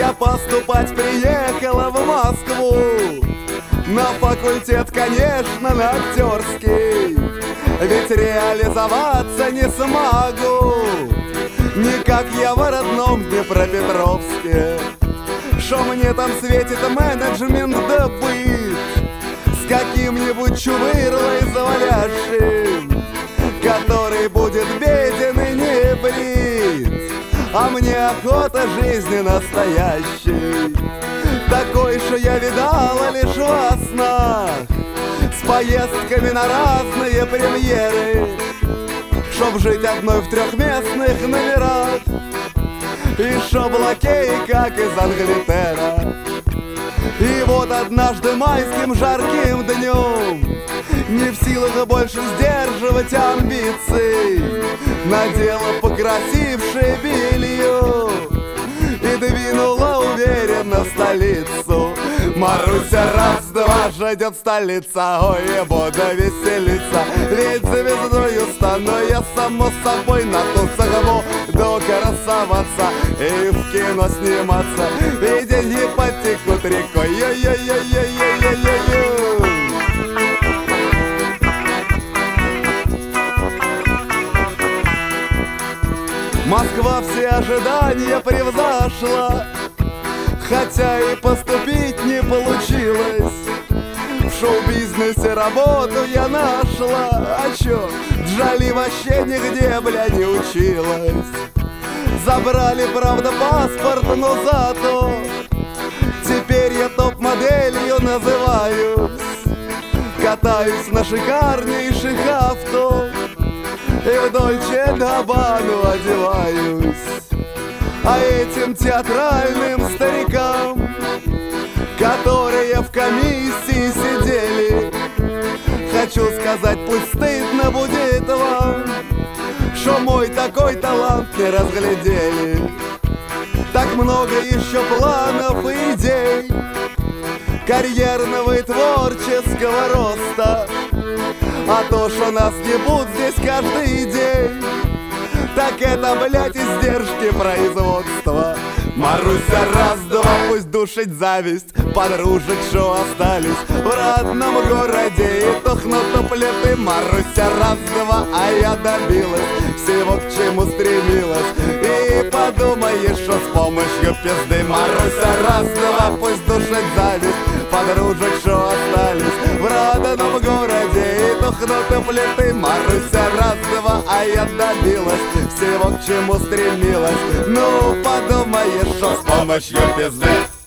Я поступать приехала в Москву на факультет, конечно, на актерский. Ведь реализоваться не смогу, не как я в родном Днепропетровске. Шо мне там светит менеджмент да быт с каким-нибудь чувырлой заваляшим, который будет беден и не брит, а мне охота жизни настоящей, такой, что я видала лишь во снах, с поездками на разные премьеры, чтоб жить одной в трехместных номерах, и чтоб лакей, как из Англитера. И вот однажды майским жарким днем, не в силах больше сдерживать амбиций, надела покрасившее белье и двинула уверенно в столицу. Маруся раз-два ждет столица, ой, я буду веселиться, ведь звездою стану я, само собой, на тусах буду красоваться и в кино сниматься, и деньги потекут рекой. Ой-ой-ой-ой-ой-ой-ой-ой. Москва все ожидания превзошла, хотя и поступить не получилось. В шоу-бизнесе работу я нашла, а чё, Джоли вообще нигде, бля, не училась. Забрали, правда, паспорт, но зато теперь я топ-моделью называюсь. Катаюсь на шикарнейших авто и в Дольче Габбану одеваюсь. А этим театральным старикам, которые в комиссии сидели, хочу сказать, пусть стыдно будет вам, что мой такой талант не разглядели. Так много еще планов и идей карьерного и творческого роста, а то, что нас ебут здесь каждый день, так это, блядь, издержки производства. Маруся раз-два, пусть душить зависть подружек, что остались в родном городе и тухнут плиты. Маруся раз-два, а я добилась всего, к чему стремилась, и подумаешь, что с помощью пизды. Маруся раз-два, пусть душить зависть подружек, что остались в родном городе и тухнут плиты. Маруся раз-два, а я добилась всего, к чему стремилась, ну подумаешь, что с помощью пизды.